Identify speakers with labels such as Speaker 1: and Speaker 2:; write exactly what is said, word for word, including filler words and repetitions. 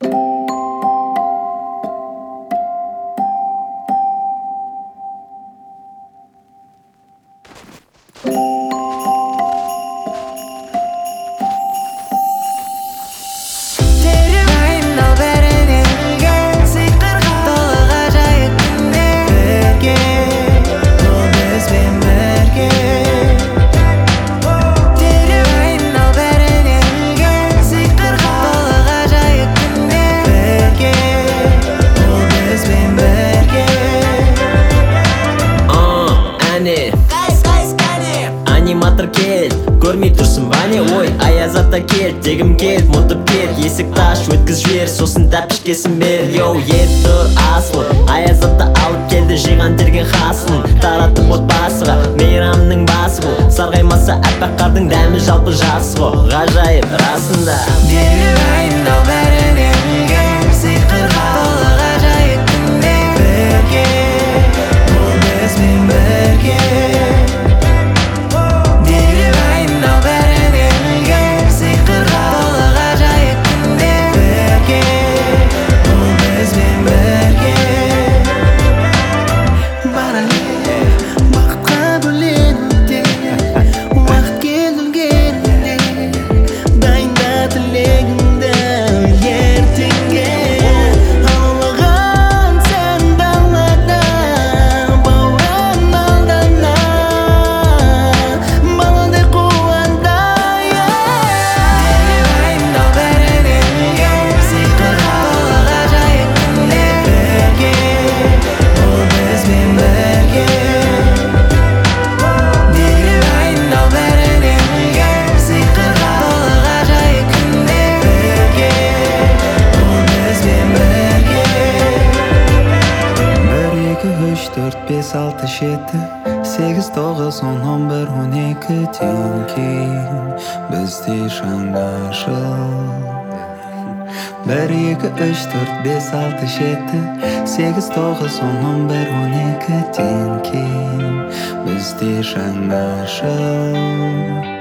Speaker 1: Аниматор кел, көрмей тұрсын бәне ой. Аяз ата кел, дегім кел, мұтып кел. Есік таш, өткіз жібер, сосын тәпішкесін бер. Йоу, ет тұр асыл, Аяз ата алып келді жиған терген хасын. Таратып отбасыға, мейрамның басы бұл. Сарғаймаса әппақ қардың дәмі жалпы жасы ғой. Ғажайып расында
Speaker 2: Деревайындау бәрінен үлген сиқырға толы ғажайып күнде бірге, бұл бізбен бірге.
Speaker 3: төрт бес алты жеті сегіз тоғыз он он бір он екіден кейін бізде жаңа жыл. бір екі үш төрт бес алты жеті сегіз тоғыз он он бір он екіден кейін бізде жаңа жыл.